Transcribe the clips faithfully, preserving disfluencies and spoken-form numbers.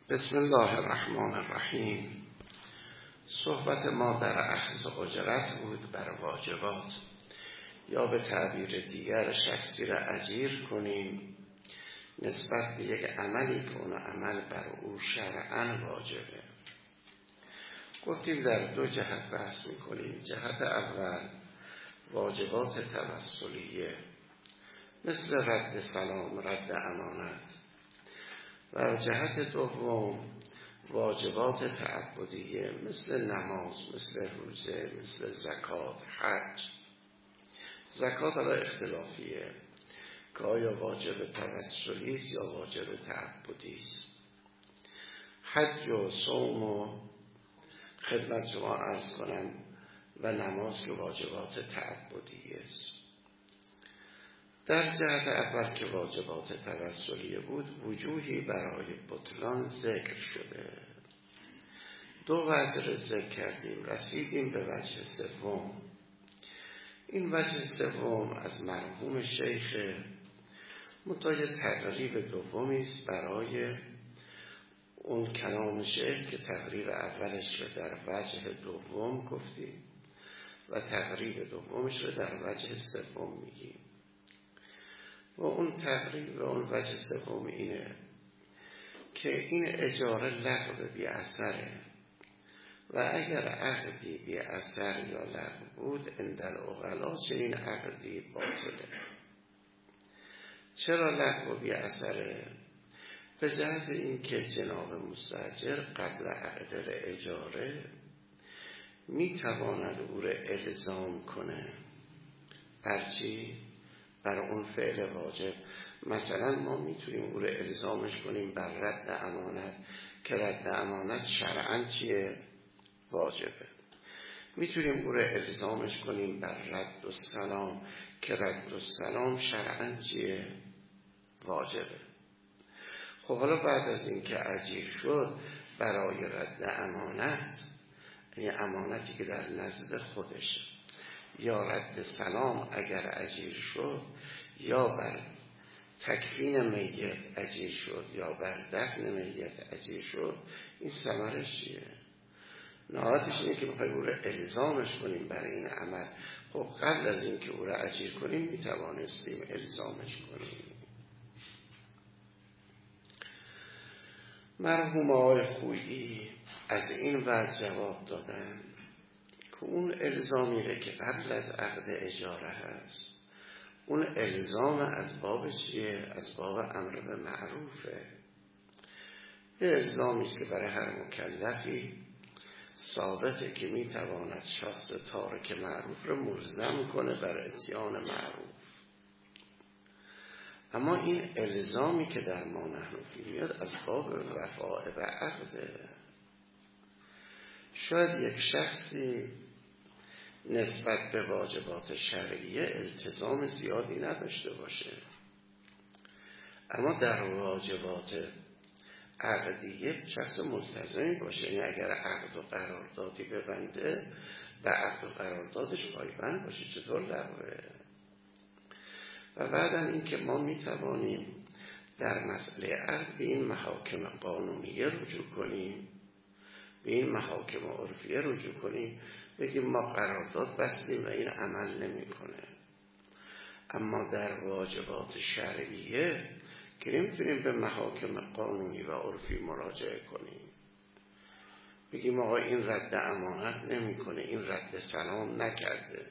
بسم الله الرحمن الرحیم. صحبت ما در اخذ اجرت بود بر واجبات، یا به تعبیر دیگر شخصی را اجیر کنیم نسبت به یک عملی که اون عمل بر او شرعاً واجبه. گفتیم در دو جهت بحث میکنیم. جهت اول واجبات توسلیه مثل رد سلام، رد امانت، و جهت دوم واجبات تعبدیه مثل نماز، مثل روزه، مثل زکات، حج. زکات حالا اختلافیه که آیا واجب توسلی است یا واجب تعبدی است. حج و صوم و خدمت شما عرض کنم و نماز که واجبات تعبدی است. در جهت اول که واجبات توسلیه بود وجوهی برای بطلان ذکر شده. دو وجه را ذکر کردیم، رسیدیم به وجه سوم. این وجه سوم از مرحوم شیخ متای تقریب دومی است برای اون کلام شیخ که تقریب اولش رو در وجه دوم گفتیم و تقریب دومش رو در وجه سوم میگیم. و اون تقریب و اون وجه سوم اینه که این اجاره لغو بی اثره و اگر عقدی بی اثر یا لغو بود عند العقلا چنین عقدی باطله. چرا لغو بی اثره؟ به جهت این که جناب مستاجر قبل عقد اجاره می تواند او را الزام کنه برچی؟ بر اون فعل واجب. مثلا ما میتونیم او را الزامش کنیم بر رد امانت که رد امانت شرعاً چیه؟ واجبه. میتونیم او را الزامش کنیم بر رد و سلام که رد و سلام شرعاً چیه؟ واجبه. خب حالا بعد از این که اجیر شد برای رد امانت، یعنی امانتی که در نزد خودش، یا رد سلام اگر اجیر شد، یا بر تکفین میت اجیر شد، یا بر دفن میت اجیر شد، این ثمرش چیه؟ نهایتش اینه که بخوایم او را الزامش کنیم برای این عمل. خب قبل از این که او را اجیر کنیم میتوانستیم الزامش کنیم. مرحوم آقای خویی از این وجه جواب دادن که اون الزامی ره که قبل از عقد اجاره هست، اون الزام از باب چیه؟ از باب امر به معروفه. یه الزامی است که برای هر مکلفی ثابته که میتواند شخص تارک معروف رو ملزم کنه بر اتیان معروف. اما این الزامی که در ما نحنفی میاد از باب وفاء و عقده. شاید یک شخصی نسبت به واجبات شرعیه التزام زیادی نداشته باشه، اما در واجبات عقدیه شخص ملتزمی باشه. یعنی اگر عقد و قراردادی ببنده به عقد و قراردادش پایبند باشه. چطور لغوه؟ و بعدم این که ما میتوانیم در مسئله عقد به این محاکم قانونیه رجوع کنیم، به این محاکم عرفیه رجوع کنیم، بگیم ما قرارداد بستیم و این عمل نمی کنه. اما در واجبات شرعیه که نمیتونیم به محاکم قانونی و عرفی مراجعه کنیم، بگیم آقا این رد امانت نمی کنه، این رد سلام نکرده.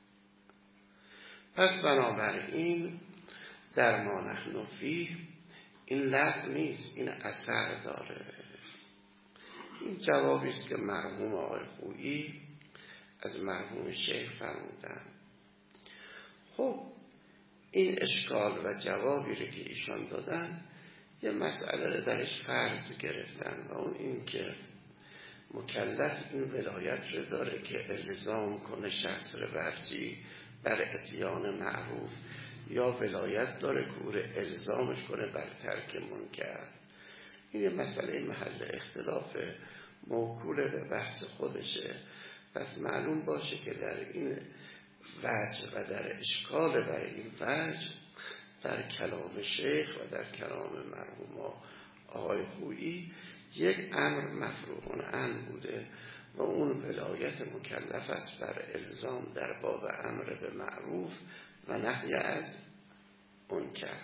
پس بنابراین در ما نحن فیه این لغو نیست، این اثر داره. این جوابی است که مرحوم آقای خویی از مرحوم شیخ فرمودن. خب این اشکال و جوابی رو که ایشان دادن یه مسئله رو درش فرض گرفتن و اون این که مکلف این ولایت رو داره که الزام کنه شخص رو برچی؟ بر اتیان معروف، یا ولایت داره که او رو الزامش کنه بر ترک منکر. این یه مسئله محل اختلاف موکول به بحث خودشه. پس معلوم باشه که در این وجه و در اشکال بر این وجه در کلام شیخ و در کلام مرحوم آقای خویی یک امر مفروغ عنه بوده و اون ولایت مکلف است بر الزام در باب امر به معروف و نهی از منکر.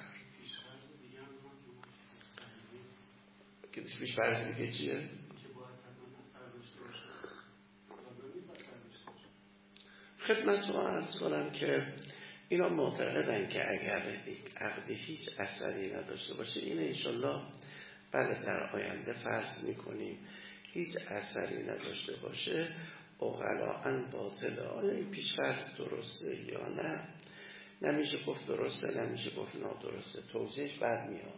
که پیش فرض دیگه چیه؟ خدمت رو عرض کنم که اینا معتقدن که اگر عقد هیچ اثری نداشته باشه، این انشالله بله در آینده فرض میکنیم هیچ اثری نداشته باشه اغلاً باطله. آیا این پیش فرض درسته یا نه؟ نمیشه گفت درسته، نمیشه گفت نادرسته، توضیحش بعد میاد.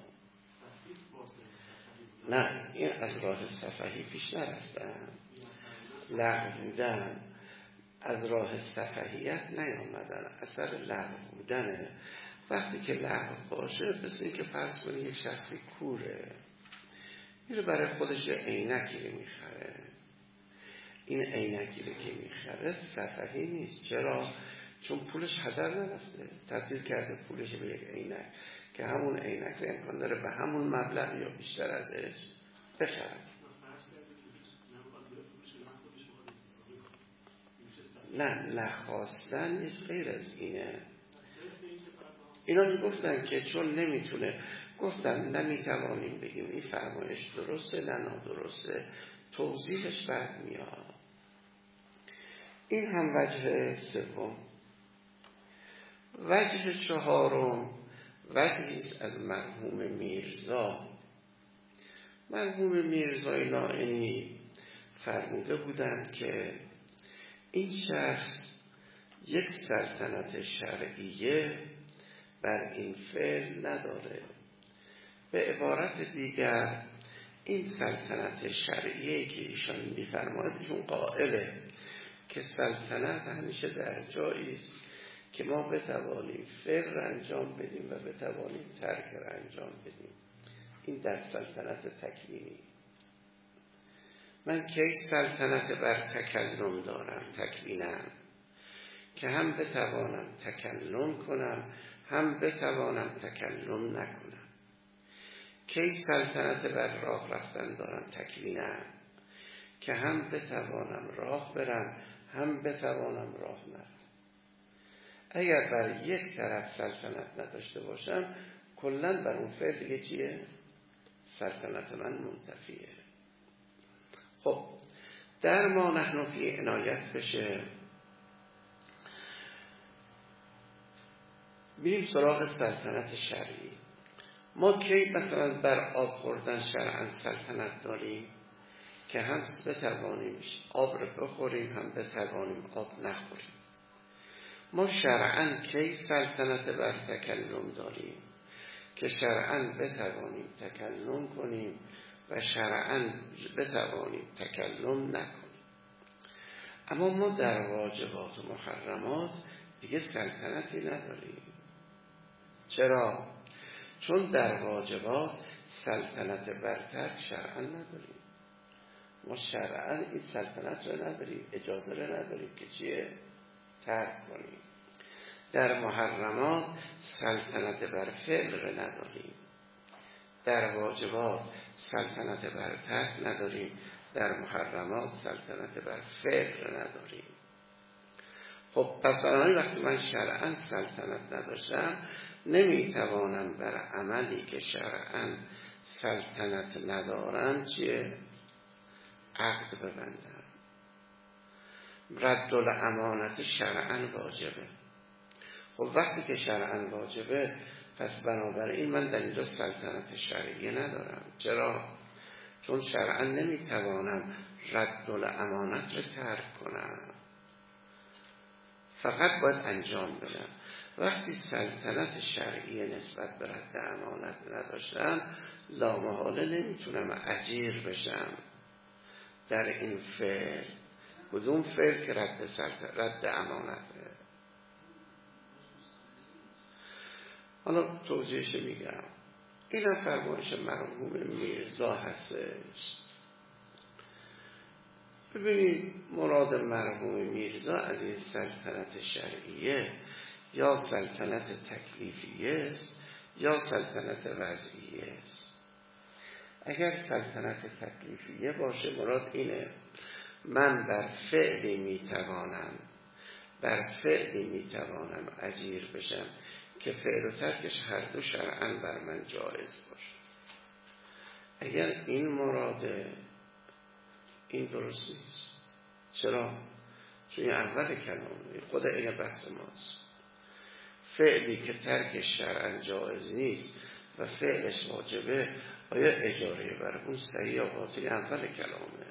نه، این از راه سفهی پیش نرفتن، لغو بودن، از راه سفهیت نیامدن، اثر لغو بودنه. وقتی که لغو باشه مثل این که فرض کنی یک شخصی کوره، میره برای خودش عینکی رو میخره، این عینکی رو که میخره سفهی نیست. چرا؟ چون پولش هدر نرفته، تبدیل کرده پولش به یک عینک که همون عینک رو امکان داره به همون مبلغ یا بیشتر ازش بخره. نه، نخواستن نیست، غیر از اینه. اینا میگفتن که چون نمیتونه، گفتن نمیتوانیم بگیم این فرمایش درسته نه نادرسته، توضیحش بعد میاد. این هم وجه سوم. وجه چهارم وجهی است از مرحوم میرزا. مرحوم میرزای نائینی فرموده بودند که این شخص یک سلطنت شرعیه بر این فعل نداره. به عبارت دیگر این سلطنت شرعیه که ایشان میفرماید، ایشون قائله که سلطنت همیشه در جایی است که ما بتوانیم فعل را انجام بدیم و بتوانیم ترک را انجام بدیم. این در سلطنت تکوینی. من کی سلطنت بر تکلم دارم، تکوینم، که هم بتوانم تکلم کنم هم بتوانم تکلم نکنم. کی سلطنت بر راه رفتن دارم، تکوینم، که هم بتوانم راه برم هم بتوانم راه نرم. اگر بر یک طرف سلطنت نداشته باشم کلن بر اون فعل دیگه چیه؟ سلطنت من منتفیه. خب در ما نحن فی عنایت بشه، بریم سراغ سلطنت شرعی. ما کی مثلا بر آب خوردن شرعا سلطنت داریم که هم بتوانیم آب رو بخوریم هم بتوانیم آب نخوریم. ما شرعا کی سلطنت بر تکلم داریم که شرعا بتوانیم تکلم کنیم و شرعا بتوانیم تکلم نکنیم. اما ما در واجبات و محرمات دیگه سلطنتی نداریم. چرا؟ چون در واجبات سلطنت بر ترک شرعا نداریم. ما شرعا این سلطنت رو نداریم، اجازه رو نداریم که چیه؟ ترک کنیم. در محرمات سلطنت بر فعل رو نداریم. در واجبات سلطنت بر ترک نداریم، در محرمات سلطنت بر فعل رو نداریم. خب پس بنابراین وقتی من شرعا سلطنت نداشتم نمیتوانم بر عملی که شرعا سلطنت ندارم چیه؟ عقد ببندم. رد الامانت شرعا واجبه. خب وقتی که شرعا واجبه پس بنابراین من در اینجا سلطنت شرعی ندارم. چرا؟ چون شرعا نمیتوانم رد الامانت رو ترک کنم، فقط باید انجام بدم. وقتی سلطنت شرعی نسبت به رد امانت نداشتم لامحاله نمیتونم اجیر بشم در این فعل. کدوم فعل که رد, رد امانته. حالا توضیحش میگم. این فرمایش مرحوم میرزا هستش. ببینید مراد مرحوم میرزا از این سلطنت شرعیه یا سلطنت تکلیفیه است یا سلطنت وضعیه است. اگر سلطنت تکلیفیه باشه مراد اینه من بر فعلی میتوانم بر فعلی میتوانم اجیر بشم که فعل و ترکش هر دو شرعاً بر من جایز باشه. اگر این مراده این درست نیست. چرا؟ چون این اول کلامه، خود این بحث ماست. فعلی که ترکش شرعاً جایز نیست و فعلش واجبه، آیا اجاره بر اون صحیح یا باطل؟ اول کلامه.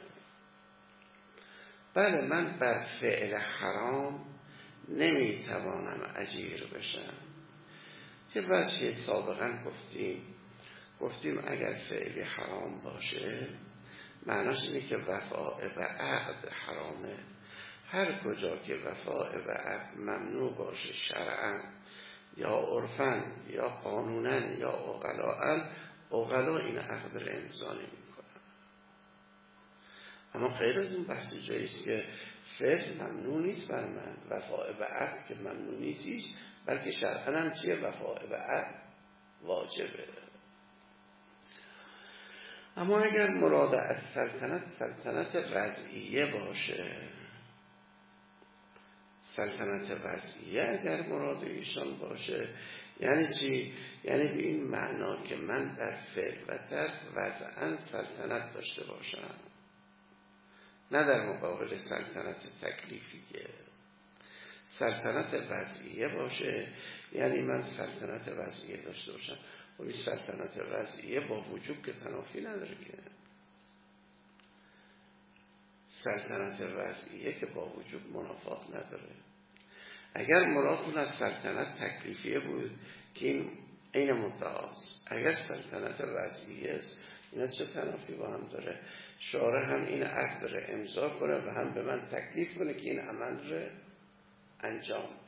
بله من بر فعل حرام نمیتوانم اجیر بشم. یه وجه سابقا گفتیم گفتیم اگر فعلی حرام باشه معناش اینه که وفاء به عقد حرامه. هر کجا که وفاء به عقد ممنوع باشه شرعاً یا عرفاً یا قانوناً یا عقلاً، عقلا این عقد رو امضا نمی‌کنن. اما غیر از اون بحث جاییست که فعل ممنوع نیست بر من، وفاء به عقد که ممنوع نیست، بلکه شرعاً هم چیه؟ وفاء به عقد واجبه. اما اگر مراد از سلطنت سلطنت وضعیه باشه، سلطنت وضعیه اگر مراد ایشان باشه یعنی چی؟ یعنی به این معنا که من در فعل و ترک وضعاً سلطنت داشته باشم، نه در مقابل سلطنت تکلیفیه. سلطنت وضعیه باشه یعنی من سلطنت وضعیه داشته باشم. و این سلطنت وضعیه با وجوب که تنافی نداره که. سلطنت وضعیه که با وجوب منافات نداره. اگر مرادتون از سلطنت تکلیفیه بود که این این مدعاست، اگر سلطنت وضعیه است اینا چه تنافی با هم داره؟ شارع هم این عقد رو امضا کنه و هم به من تکلیف کنه که این عمل رو انجام بده.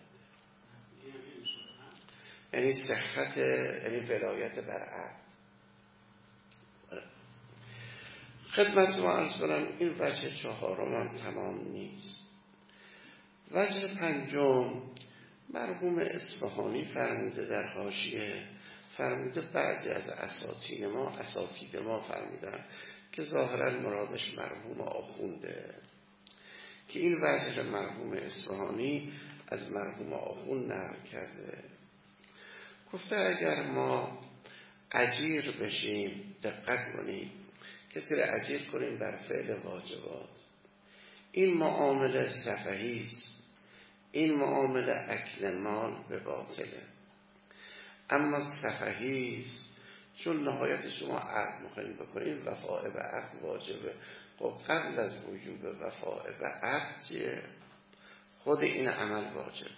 یعنی صحت، یعنی ولایت بر عقد. خدمت ما عرض کنم این وجه چهارم هم تمام نیست. وجه پنجم مرحوم اصفهانی فرموده در حاشیه، فرموده بعضی از اساطین ما اساتید ما فرمودن که ظاهرا مرادش مرحوم آخونده، که این وجه مرحوم اصفهانی از مرحوم آخوند نقل کرده. گفته اگر ما اجیر بشیم، دقت کنیم، کسی را اجیر کنیم بر فعل واجبات، این معامله سفهی است، این معامله اکل مال به باطله. اما سفهی است چون نهایت شما عقد مخیم بکنید وفاء به عقد واجبه. خب قبل از وجوب وفاء به عقد چیه؟ خود این عمل واجبه.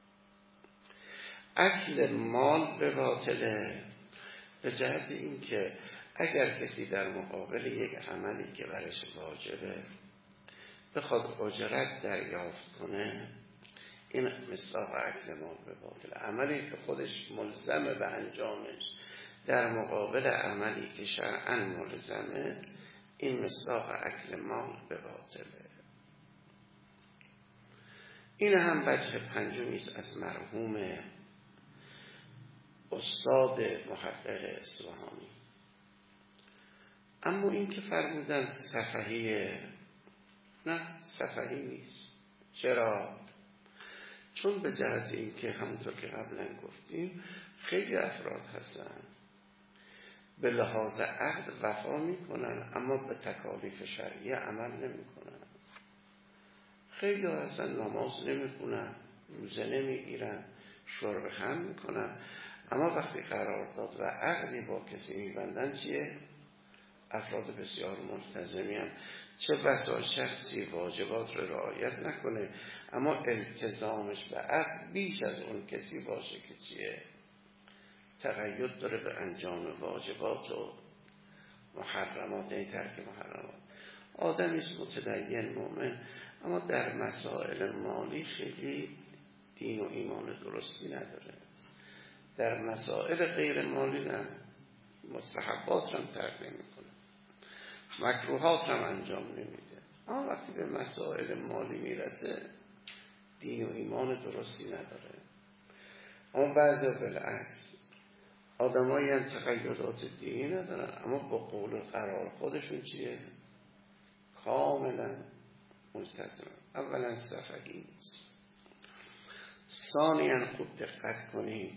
اکل مال به باطله به جهت این که اگر کسی در مقابل یک عملی که برش واجبه بخواد اجرت دریافت کنه، این مصداق اکل مال به باطل. عملی که خودش ملزمه به انجامش در مقابل عملی که شرعاً ملزمه، این مصداق اکل مال به باطله. این هم وجه پنجمیست از مرحوم استاد محقق اصفهانی. اما این که فرمودن سفهیه، نه سفهی نیست. چرا؟ چون به جهت این که همونطور که قبلا گفتیم خیلی افراد هستن به لحاظ عقد وفا میکنن اما به تکالیف شرعیه عمل نمیکنن. خیلی هستن نماز نمیکنن، روزه نمیگیرن، شرب هم میکنن، اما وقتی قرارداد و عقدی با کسی میبندن چیه؟ افراد بسیار ملتزمی هم. چه بسا شخصی واجبات رو رعایت نکنه اما التزامش به عقد بیش از اون کسی باشه که چیه؟ تقید داره به انجام واجبات و محرمات، این ترک محرمات. آدمیست متدین مؤمن اما در مسائل مالی خیلی دین و ایمان درستی نداره. در مسائل غیر مالی نه، مستحبات هم ترک نمی کنه، مکروهات هم انجام نمیده. اما وقتی به مسائل مالی میرسه دین و ایمان درستی نداره. اما بعضی بالعکس آدمایی هم تقیدات دینی ندارن، اما با قول قرار خودشون چیه؟ کاملا ملتزم. اولا سفهی نیست. ثانیاً خوب دقت کنید،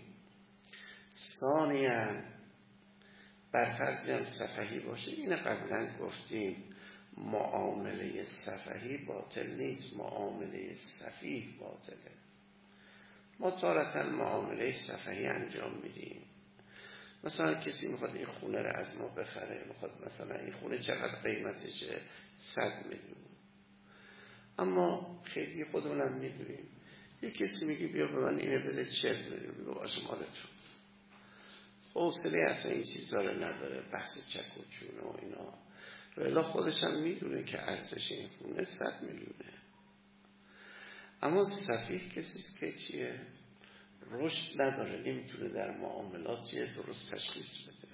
ثانیاً بر فرضی هم سفهی باشه، این قبلا گفتیم معامله سفهی باطل نیست، معامله سفیه باطله. ما تارتاً معامله سفهی انجام میدیم. مثلا کسی میخواد این خونه رو از ما بخره، میخواد مثلا این خونه چقدر قیمتشه؟ صد میلیون. اما خیلی خودمونم میدونیم یک کسی میگه بیا به من اینه بده چهل میلیون، میگه باشه مالتون. حوصله اصلا این چیزا رو نداره، بحث چک و چونه و اینا. ولی خودش هم میدونه که ارزش این خونه صد میلیونه. اما سفیه کسیست که چیه؟ رشد نداره، نمیتونه در معاملات چیه درست تشخیص بده.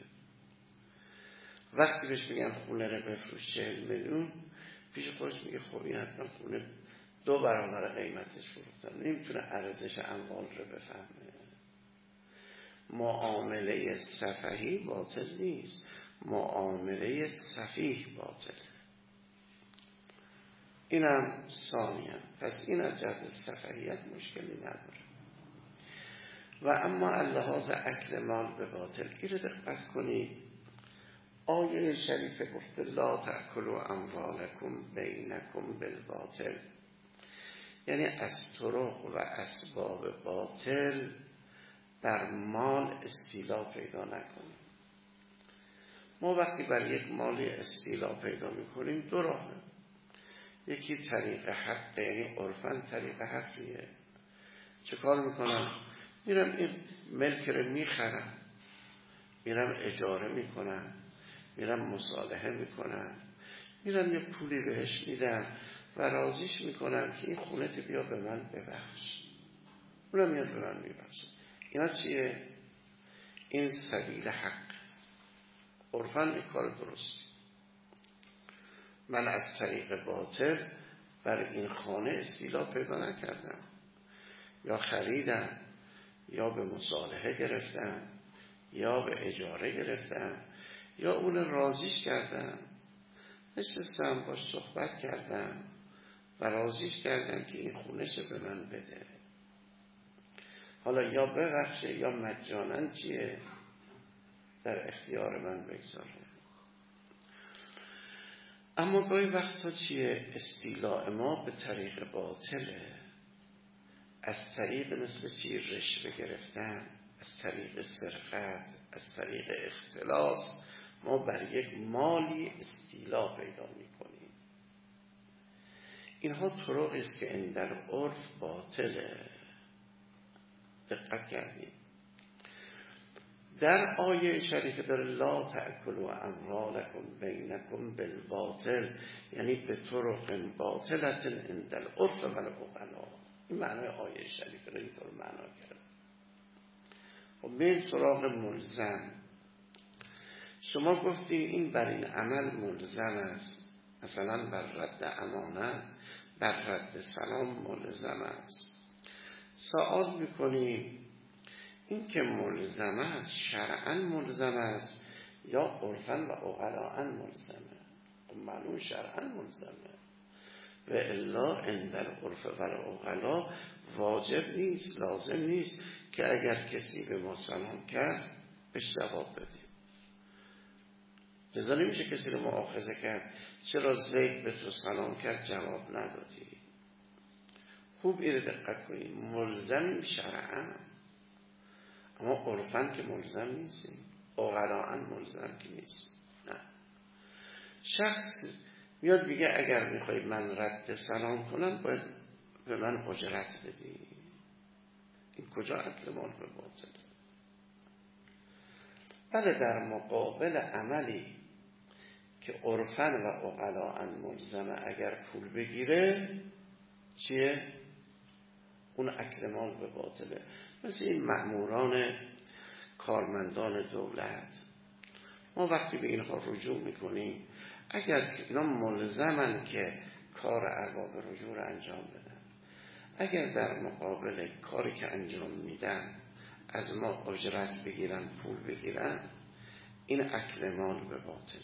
وقتی بهش میگن خونه رو بفروش چهل میلیون، پیش خودش میگه خب این حتما خونه دو برابر قیمتش فروختن، نمیتونه ارزش اموال رو بفهمه. معامله سفهی باطل نیست، معامله سفیه باطل. اینم ثانیاً، پس این از جهت سفهیت مشکلی نداره. و اما اللحاظ اکل مال به باطل، این رو دقت کنید. آیه شریفه گفته لا تأکلوا اموالکم بینکم بالباطل، یعنی از طرق و اسباب باطل بر مال استیلا پیدا نکنیم. ما وقتی بر یک مالی استیلا پیدا میکنیم دو راهه. یکی طریق حق، یعنی عرفاً طریق حقیه. چه کار میکنم؟ میرم این ملک رو میخرم، میرم اجاره میکنم، میرم مصالحه میکنم، میرم یه پولی بهش میدم و راضیش میکنم که این خونه تو بیا به من ببخش، اونم میاد به من میبخش. اینا چیه؟ این سبیل حق، عرفاً این کار درستی. من از طریق باطل بر این خانه استیلا پیدا نکردم، یا خریدم، یا به مصالحه گرفتم، یا به اجاره گرفتم، یا اون راضیش کردم، نشستم باش صحبت کردم و راضیش کردم که این خونه‌شو به من بده. حالا یا ببخشه یا مجانن چیه در اختیار من بگذاره. اما گاهی وقتا چیه؟ استیلاء ما به طریق باطله، از طریق مثل چی؟ رشوه گرفتن، از طریق سرقت، از طریق اختلاس ما بر یک مالی استیلا پیدا میکنیم. اینها طرقی است که این در عرف باطله. دقت کردیم در آیه شریفه داره لا تأکلوا اموالکم بینکم بالباطل، یعنی به طرق باطلت عند العرف و العقلاء. این معنای آیه شریفه رو اینطور معنا کرد. و به سراغ ملزم، شما گفتی این بر این عمل ملزم است، مثلا بر رد امانت، بر رد سلام ملزم است. سوال میکنی این که ملزم است شرعاً ملزم است یا عرفاً و عقلاء ملزمه؟ معلوم شرعاً ملزمه، و الا عند العرف و العقلاء واجب نیست، لازم نیست که اگر کسی به ما سلام کرد بهش جواب بدیم. لذا نمیشه کسی رو مؤاخذه کرد چرا زید به تو سلام کرد جواب ندادی. خوب اینو دقت کنید، ملزم شرعاً، اما عرفاً که ملزم نیستیم، عقلاء ملزم که نیست. نه، شخص میاد میگه اگر میخوای من رد سلام کنم باید به من اجرت بدی. این کجا اکل مال به باطل؟ بله در مقابل عملی که عرفاً و عقلاء ملزمه اگر پول بگیره چیه؟ اون اکل مال به باطله. مثل این مأموران کارمندان دولت، ما وقتی به اینها رجوع میکنیم اگر اینا ملزمن که کار ارباب رجوع رو انجام بدن، اگر در مقابل کاری که انجام میدن از ما اجرت بگیرن، پول بگیرن، این اکل مال به باطله.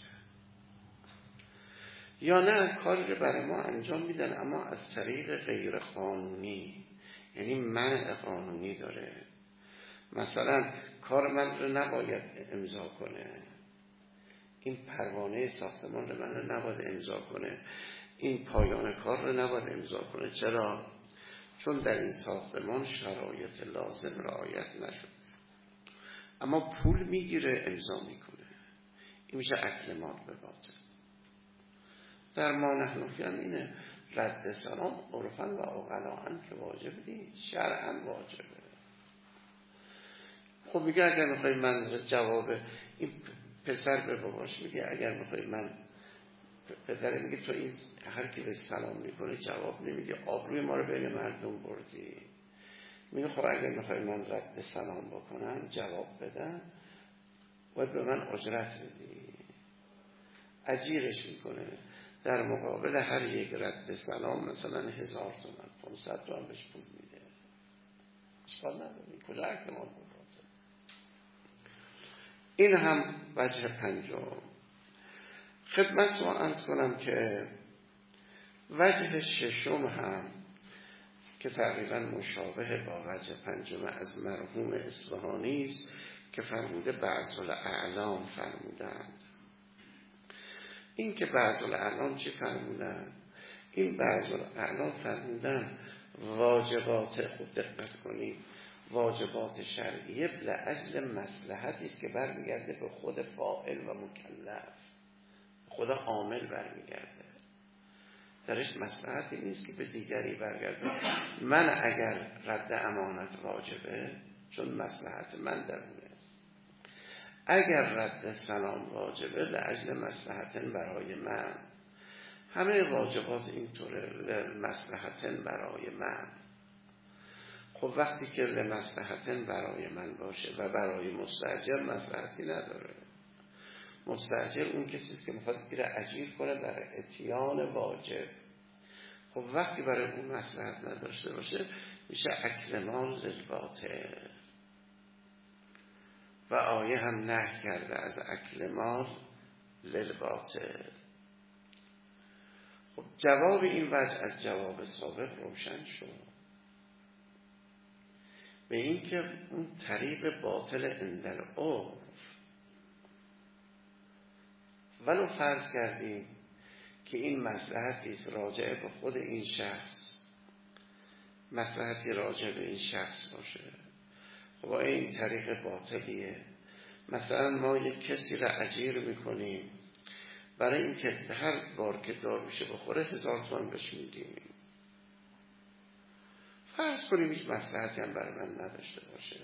یا نه کاری رو برای ما انجام میدن اما از طریق غیر قانونی، یعنی منع قانونی داره. مثلا کار من رو نباید امضا کنه، این پروانه ساختمان رو من رو نباید امضا کنه، این پایان کار رو نباید امضا کنه. چرا؟ چون در این ساختمان شرایط لازم رعایت نشده، اما پول میگیره امضا میکنه. این میشه اکل مال به باطل. در ما نحنفی هم اینه، رد سلام عرفاً و عقلاً که واجب نیست، شرعاً واجبه. خب میگه اگر میخوای من جواب این پسر به باباش میگه اگر میخوای من، پدر میگه تو این هر کی به سلام میکنه جواب نمیگه، آبروی ما رو بین مردم بردی. میگه خب اگر میخوای من رد سلام بکنم جواب بدم باید به من اجرت بدی. اجیرش میکنه، در مقابل هر یک رد سلام مثلا هزار تومن پانصد تومن بهش پول میده. اشکال نداره، کجا اکمال بود. این هم وجه پنجم. خدمت رو عرض کنم که وجه ششم هم که تقریبا مشابه با وجه پنجم از مرحوم اصفهانی است که فرموده بعض الاعلام فرمودند. این که بعض الاعلام چی فرمودن؟ این بعض الاعلام فرمودن واجبات، خود دقت کنید، واجبات شرعیه لأجل مصلحتی است که برمیگرده به خود فاعل و مکلف، خدا عامل برمیگرده، درش مصلحتی نیست که به دیگری برگرده. من اگر رد امانت واجبه چون مصلحت من درونه، اگر رد سلام واجبه لأجل مصلحت برای من. همه واجبات اینطوره، مصلحت برای من. خب وقتی که لمصلحت برای من باشه و برای مستاجر مصلحتی نداره، مستاجر اون کسیست که میخواد بیره اجیر کنه برای اتیان واجب. خب وقتی برای اون مصلحت نداشته باشه میشه اکل مال للباطل. و آیه هم نهی کرده از اکل مال للباطل. خب جواب این وجه از جواب سابق روشن شد، به این که اون طریق باطل اندر عرف، ولو فرض کردیم که این مصلحتی است راجع به خود این شخص، مصلحتی راجع به این شخص باشه، خب این طریق باطلیه. مثلا ما یک کسی را اجیر میکنیم برای اینکه هر بار که داروشه بخوره هزار تومان بهش میدیم. فرض کنیم هیچ مصلحتی هم برای من نداشته باشه.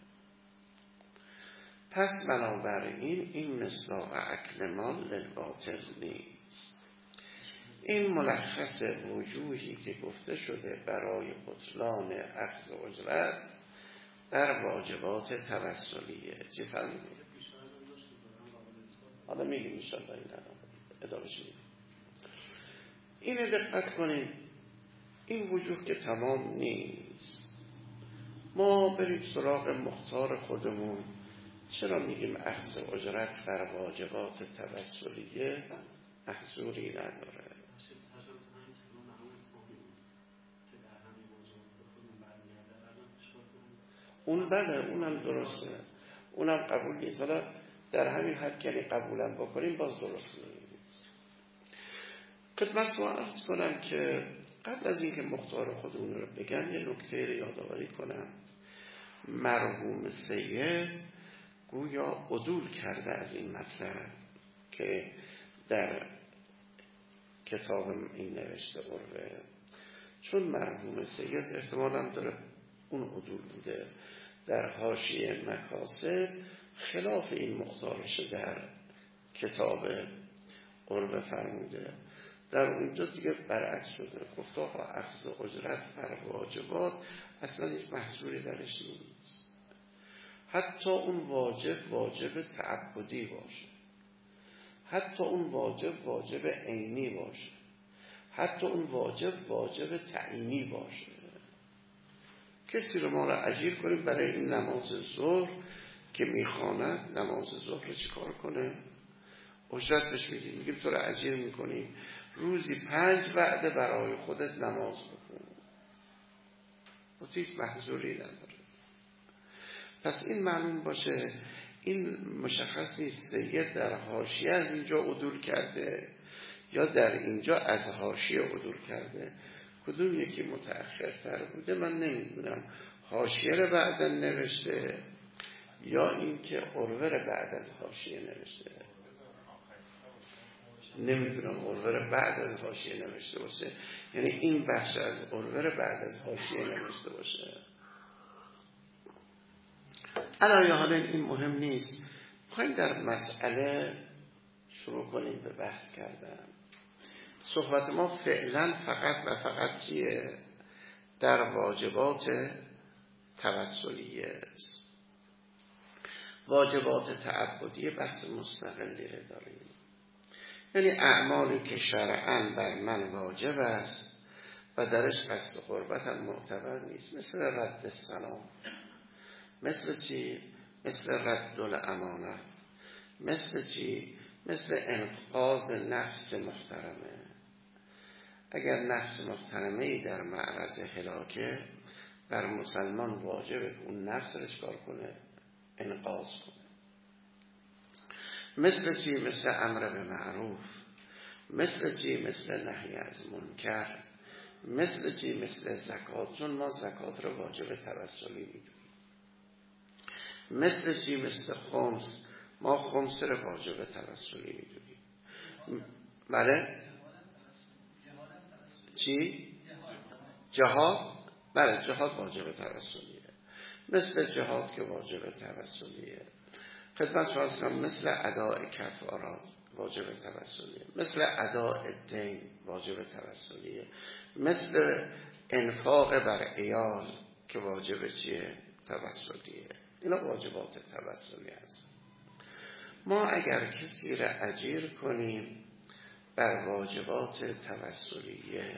پس بنابراین این مصداق اکل مال للباطل نیست. این ملخص وجوهی که گفته شده برای بطلان اخذ اجرت در واجبات توسلیه. چی فرمودید؟ حالا میگیم انشاءالله این ادامهش میگیم. اینه دقت کنید، این وجوه که تمام نیست. ما بریم سراغ مختار خودمون. چرا میگیم اخذ اجرت بر واجبات توسلیه محظوری نداره؟ اون بله، اونم درسته، اونم قبول نیست. حالا در همین حد که قبولم بکنیم باز درست نیست. خدمت رو عرض کنم که قبل از اینکه مختار خودمون رو بگم یه نکته رو یادآوری کنم. مرحوم سید گویا عدول کرده از این مطلب که در کتاب این نوشته عروه، چون مرحوم سید احتمالاً داره اون عدول بوده. در حاشیه مکاسب خلاف این مختارش در کتاب عروه فرموده، در اونجا دیگه برعکس شده، گفت آقا اخذ اجرت بر واجبات اصلا هیچ محصولی درش نیست. حتی اون واجب واجب تعبدی باشه، حتی اون واجب واجب عینی باشه، حتی اون واجب واجب تعیینی باشه کسی رو ما رو اجیر کنیم برای این نماز ظهر که میخواند نماز ظهر رو چی کار کنه؟ اجرت بهش میدیم، میگیم تو رو اجیر میکنیم روزی پنج وعده برای خودت نماز بکن، و هیچ محظوری نداره. پس این معلوم باشه این مشخص نیست سید در حاشیه از اینجا عدول کرده یا در اینجا از حاشیه عدول کرده، کدوم یکی متأخرتر بوده من نمیدونم، حاشیه رو بعدا نوشته یا این که عروه رو بعد از حاشیه نوشته، نمیدونم عروه رو بعد از حاشیه نوشته باشه، یعنی این بخش از عروه رو بعد از حاشیه نوشته باشه. الان حالا این مهم نیست، میخوایم در مسئله شروع کنیم به بحث کردن. صحبت ما فعلا فقط و فقط چیه؟ در واجبات توسلیه است. واجبات تعبدی بحث مستقلی رو داریم، یعنی اعمالی که شرعاً بر من واجب است و درش قصد قربت هم معتبر نیست، مثل رد السلام، مثل چی؟ مثل رد الامانت، مثل چی؟ مثل انقاذ نفس محترمه. اگر نفس محترمه ای در معرض هلاکه، بر مسلمان واجبه اون نفس رو چکار کنه؟ انقاذ کنه. مثل چی؟ مثل امر به معروف، مثل چی؟ مثل نهی از منکر، مثل چی؟ مثل زکات، چون ما زکات رو واجب توسلی میدونیم. مثل چی؟ مثل خمس، ما خمس رو واجب توسلی میدونیم. بله؟ چی؟ جهاد؟ بله جهاد واجب توسلیه، مثل جهاد که واجب توسلیه. خدمت شما هستم مثل اداء کفارات واجب توسلیه، مثل اداء دین واجب توسلیه، مثل انفاق بر عیال که واجب چیه؟ توسلیه. اینا واجبات توسلی هست. ما اگر کسی را اجیر کنیم بر واجبات توسلیه،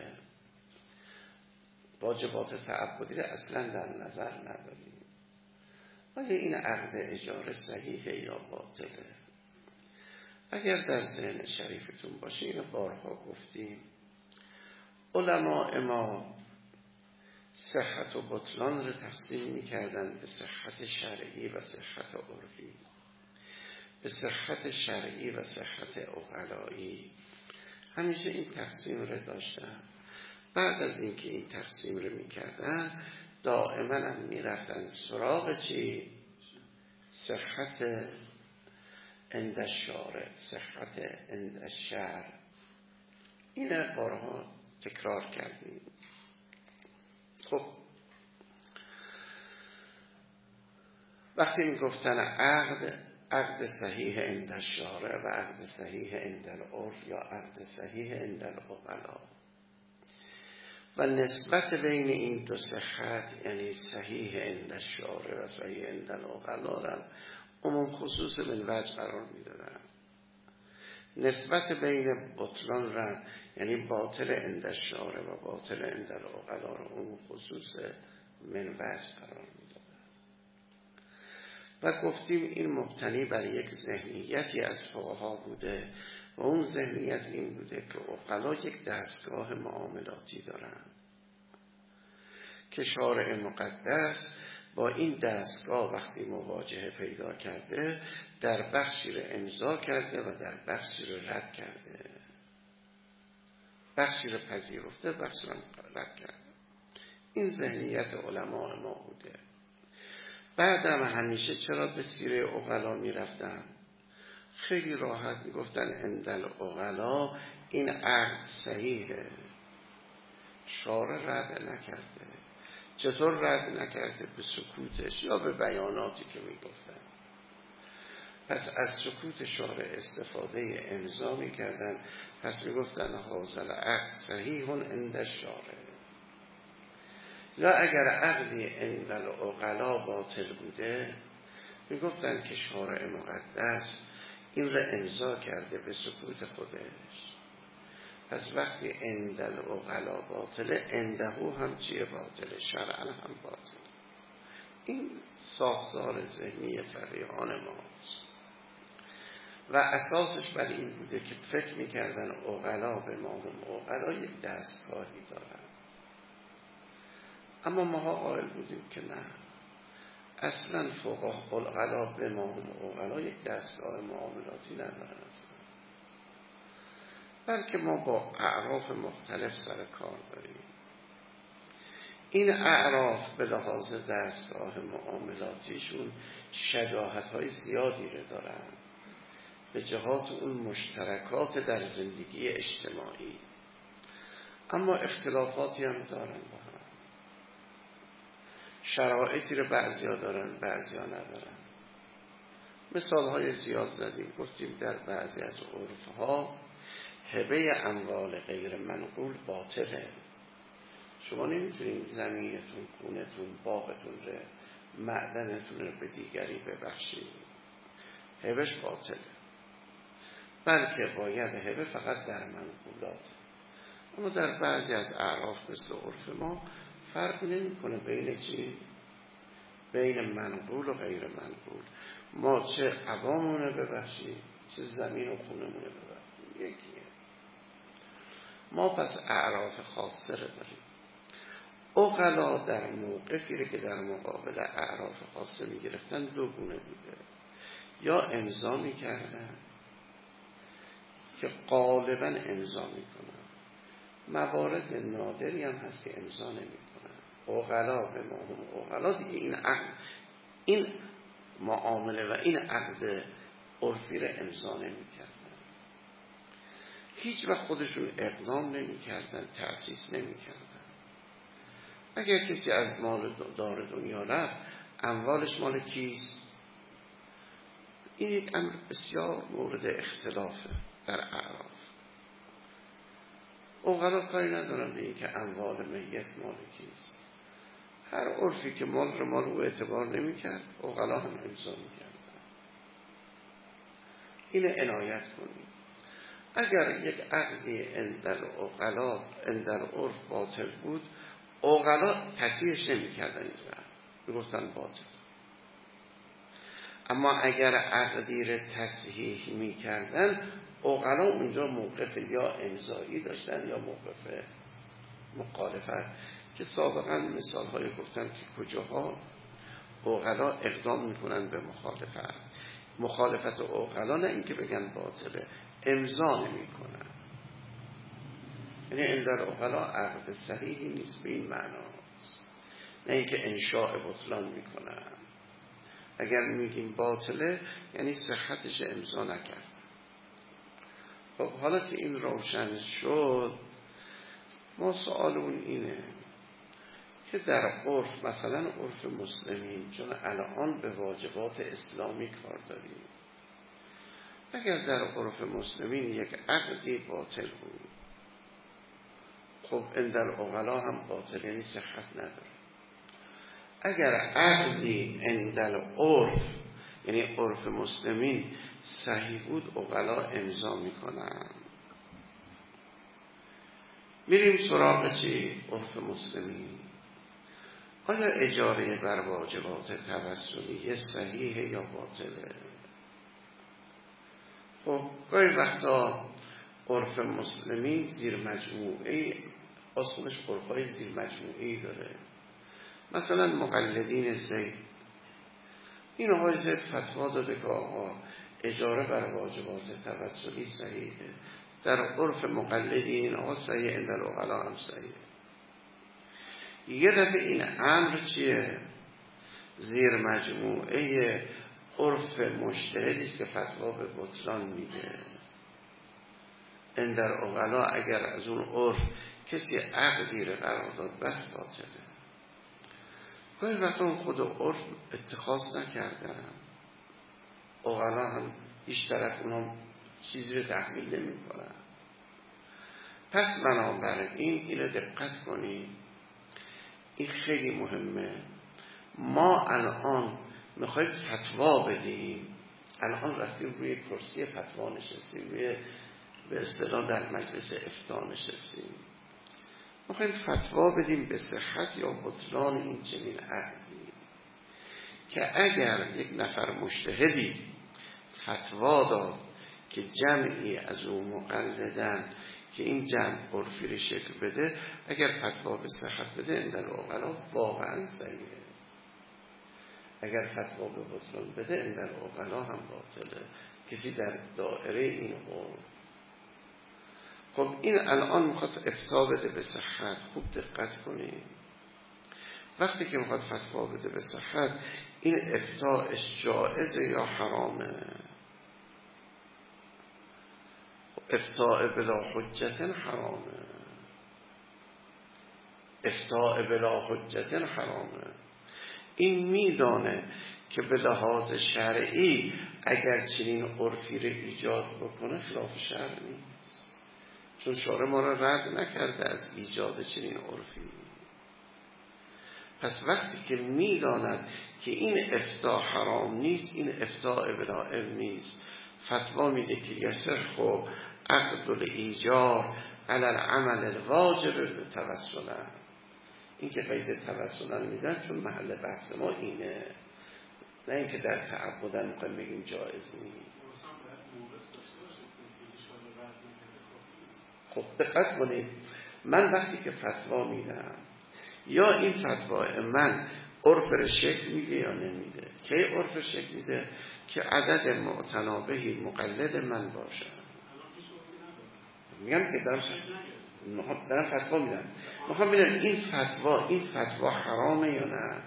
واجبات تعبدی را اصلا در نظر نداریم، آیا این عقد اجاره صحیحه یا باطله؟ اگر در ذهن شریفتون باشه، اینو بارها گفتیم، علماء ما صحت و بطلان رو تقسیم می‌کردن به صحت شرعی و صحت عرفی. به صحت شرعی و صحت عقلایی همیشه این تقسیم رو داشتن. بعد از اینکه این تقسیم رو می‌کردن، دائما هم می‌رفتن سراغ چی؟ صحت عند الشارع، صحت عند الشرع. این بارها تکرار کردیم. خب وقتی میگفتن عقد، عقد صحیح عند الشارع و عقد صحیح عند العرف یا عقد صحیح عند العقلا، و نسبت بین این دو صحت یعنی صحیح عند الشارع و صحیح عند العقلا را عموم خصوص من وجه قرار میدادن. نسبت بین بطلان را یعنی باطل عند الشارع و باطل عند العقلا را عموم خصوص من وجه قرار میدادن. و گفتیم این مبتنی بر یک ذهنیتی از فقها بوده و اون ذهنیت این بوده که عقلا یک دستگاه معاملاتی دارند که شارع مقدس با این دستگاه وقتی مواجهه پیدا کرده، در بخشی رو امضا کرده و در بخشی رو رد کرده، بخشی رو پذیرفته، بخشی رو رد کرده. این ذهنیت علماء ما بوده. بعدم همیشه چرا به سیره عقلا می رفتن؟ خیلی راحت می گفتن عند العقلا این عقد صحیحه، شارع رد نکرده. چطور رد نکرده؟ به سکوتش یا به بیاناتی که می گفتن. پس از سکوت شارع استفاده امضا می کردن، پس می گفتن حاصل عقد صحیح عند الشارع. یا اگر عقدی عند العقلا باطل بوده، می گفتن که شارع مقدس این را امضا کرده به سکوت خودش، پس وقتی اندل عقلا باطله، انده هم چیه باطله؟ شرعا هم باطله. این ساختار ذهنی فقیهان ماست و اساسش بر این بوده که فکر میکردن عقلا به ما هم عقلا یک دستگاهی دارن، اما ما قائل بودیم که نه، اصلا فقها عقلا به ما هم عقلا یک دستگاه معاملاتی ندارن اصلا، بلکه ما با اعراف مختلف سر کار داریم. این اعراف به لحاظ دستگاه معاملاتیشون شباهت های زیادی رو دارن به جهات اون مشترکات در زندگی اجتماعی، اما اختلافاتی هم دارن با هم. شرایطی رو بعضیا دارن بعضیا ندارن. مثال های زیاد زدیم، گفتیم در بعضی از عرفها هبه اموال غیر منقول باطله. شما نمیتونید زمینتون، خونتون، باغتون رو، معدنتون رو به دیگری ببخشید، هبهش باطله، بلکه باید هبه فقط در منقولات. اما در بعضی از اعراف مثل عرف ما فرق نمیکنه بین چی؟ بین منقول و غیر منقول. ما چه عوامونه ببخشیم چه زمین و خونمونه ببخشیم یکیه. ما پس اعراف خاصه رو داریم. عقلا در موقفی که در مقابل اعراف خاصه می گرفتن دو گونه بوده، یا امضا می کردن که غالبا امضا می کنن، موارد نادری هم هست که امضا نمی کنن. عقلا به ما هم عقلا دیگه این عقد، این معامله و این عقد عرفی رو امضا نمی کردن، هیچ وقت خودشون اقدام نمی کردن، تأسیس نمی کردن. اگر کسی از مال دار دنیا رفت، اموالش مال کیست؟ این یک امر بسیار مورد اختلافه در اعراف. عقلا کاری ندارن به این که اموال میت مال کیست. هر عرفی که مال رو مال او اعتبار نمی کرد، عقلا هم امضا می کردن. اینو عنایت کنید. اگر یک عقدی اندر عقلا اندر عرف باطل بود، عقلا تصحیحش نمی کردن، اینجا میگفتن باطل. اما اگر عقدی رو تصحیح می کردن، عقلا اونجا موقف یا امضایی داشتن یا موقف مخالفت، که سابقا مثال های گفتن که کجاها عقلا اقدام میکنن به مخالفت. مخالفت عقلا نه اینکه بگن باطله، امضا نمی کنن. یعنی اندر عقلا عقد صحیحی نیست به این معناست، نه اینکه انشاء بطلان میکنن. اگر میگیم باطله یعنی صحتش امضا نکرد. خب حالا که این روشن شد، ما سوالمون اینه که در عرف، مثلا عرف مسلمین، چون الان به واجبات اسلامی کار داریم، اگر در عرف مسلمین یک عقدی باطل بود، خب اندر عقلا هم باطل، یعنی صحت نداره. اگر عقدی اندر عرف، یعنی عرف مسلمین صحیح بود، عقلا امضا میکنن. میریم سراغ چی؟ عرف مسلمین. آیا اجاره بر واجبات توسلیه صحیحه یا باطله؟ خب گاهی وقتا عرف مسلمین زیر مجموعه، اصولش عرفای زیر مجموعه داره. مثلا مقلدین زید، این آقای زید فتوا داده که آقا اجاره بر واجبات توسلی صحیحه. در عرف مقلدین آقا صحیح، اندر عقلا هم صحیحه. یه دفعه این امر چیه؟ زیر مجموعه عرف مجتهدیست که فتوا به بطلان میده. اندر عقلا اگر از اون عرف کسی عقدی رو قرار داد، بس باطله. گاهی وقتا اون خود عرف اتخاذ نکردن، عقلا هم هیچ طرف اونها چیزی رو تحمیل نمی کنن. پس بنابراین اینو دقت کنید، این خیلی مهمه. ما الان میخوایم فتوا بدیم، الان رفتیم روی کرسی فتوا نشستیم، روی به اصطلاح در مجلس افتاء نشستیم، میخوایم فتوا بدیم به صحت یا بطلان این چنین عقدی که اگر یک نفر مجتهدی فتوا داد که جمعی از اون مقلدن که این جمع عرفی رو شکل بده، اگر فتوا به صحت بده این در عقلا واقعا صحیحه، اگر فتوا به بطلان بده این در عقلا هم باطله، کسی در دائره این عرف. خب این الان میخواد افتاء بده به صحت، خوب دقت کنید. وقتی که میخواد فتوا بده به صحت، این افتاءش جائزه یا حرامه؟ افتاء بلا حجت حرامه، افتاء بلا حجت حرامه. این میدانه که به لحاظ شرعی اگر چنین عرفی رو ایجاد بکنه خلاف شرع نیست، چون شارع ما را رد نکرده از ایجاد چنین عرفی. پس وقتی که میداند که این افتاء حرام نیست، این افتاء بلا علم نیست، فتوا میده که یصح عقد الایجار علی العمل الواجب توسلا. این که قید توسلا میزن چون محل بحث ما اینه، نه اینکه در تعبدن میخوایم بگیم جایز نیست. خب دقت کنید، من وقتی که فتوا میدم، یا این فتوا من عرف رو شکل میده یا نمیده. که عرف شکل میده که عدد معتنابهی مقلد من باشه. میگم که دارم دارم فتوا میدم، میخوام ببینم این فتوا این فتوا حرامه یا نه.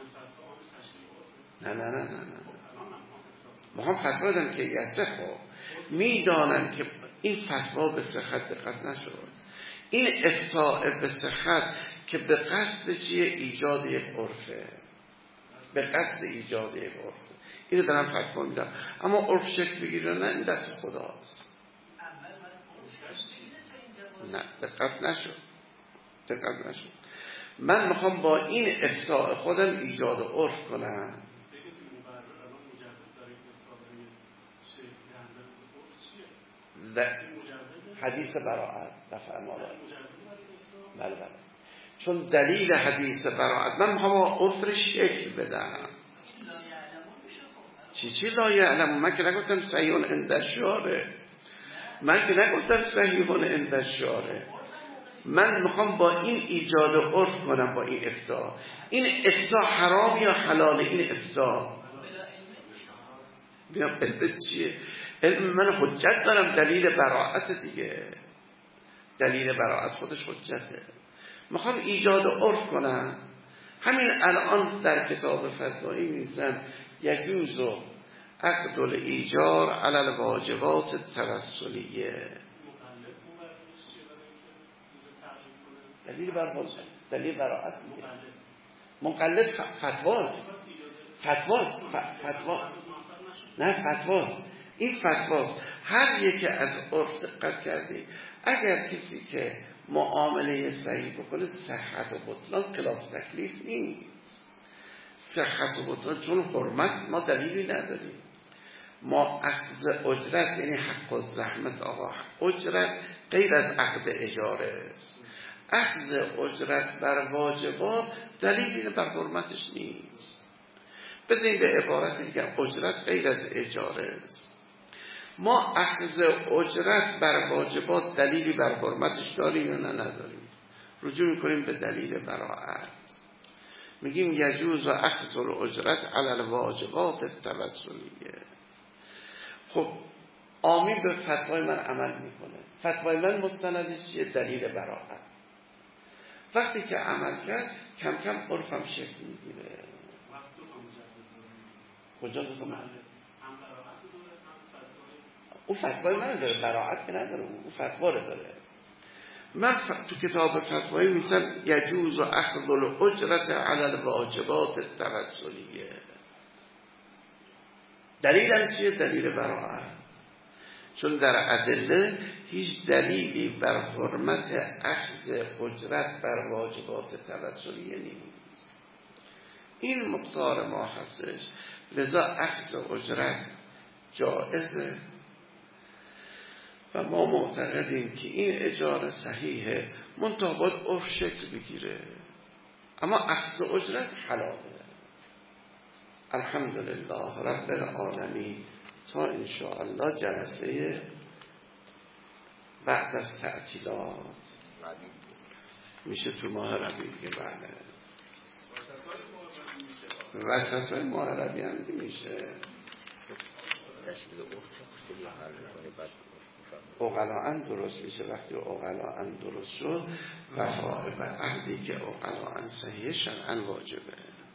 نه نه نه نه نه میخوام فتوا بدم که یصح، میدانم که این فتوا به صحت دقت نشد، این افتاء به صحت که به قصد چیه؟ ایجاد یک عرفه، به قصد ایجاد یک عرفه. اینو دارم فتوا میدم، اما عرف شکل بگیره نه، این دست خداست. نه دقت نشد، دقت نشد. من میخوام با این افتاء خودم ایجاد عرف کنم. حدیث براءت رفع مالا، بله بله، چون دلیل حدیث براءت من میخوام عرف رو شکل بدم. چی چی لا یعلم؟ من که نگفتم صحیحون عند الشارع، من که نگفتم صحیحون عند الشارع. من میخوام با این ایجاد عرف کنم، با این افتاء. این افتاء حرام یا حلال؟ این افتاء بیام علم چیه؟ علم من حجت دارم، دلیل براءت دیگه، دلیل براءت خودش حجته. میخوام ایجاد عرف کنم. همین الان در کتاب فتوایی میزن یجوز عقد الایجار علی الواجبات التوسلیه. دلیل بر دلیل براءت میگه مقلد فتواست، فتواست فتواست نه فتواست، این فتواست. هر یکی از عرف دقت کردی، اگر کسی که معامله صحیح بکنه صحت و بطلان خلاف تکلیف نیست. صحت و بطلان چون حرمت ما دلیلی نداریم. ما اخذ اجرت یعنی حق و زحمت، آقا اجرت غیر از عقد اجاره است. اخذ اجرت بر واجبات دلیلی بر حرمتش نیست. بذارید به عبارت دیگه، اجرت غیر از اجاره است. ما اخذ اجرت بر واجبات دلیلی بر حرمتش داریم یا نه نداریم؟ رجوع میکنیم به دلیل براءت، میگیم یجوز و اخذ الاجرت علی الواجبات التوسلیه. خب عامی به فتوای من عمل میکنه، فتوای من مستندش چیه؟ دلیل براءت. وقتی که عمل کرد کم کم عرفم شکل میگیره. کجا دو من اون فتوای من داره، براءت که نداره، اون فتوا رو داره. من تو کتاب فتوایی میگم یجوز و اخذ الاجرت علی الواجبات التوسلیه. دلیلم چیه؟ دلیل براءت. چون در ادله هیچ دلیلی بر حرمت اخذ اجرت بر واجبات توسلیه نیست. این مقدار ما هستش، لذا اخذ اجرت جائزه. و ما معتقدیم که این اجاره صحیحه، منتها باید عرف شکل بگیره، اما اخذ اجرت حلاله. الحمدلله رب العالمین. تا انشاءالله جلسه بعد از تعطیلات میشه تو ماه ربیع که بله وسط های ماه ربیع هم میشه اقلاً درست میشه. وقتی اقلاً درست شد وفا به عهدی که اقلاً صحیح شرعاً واجبه.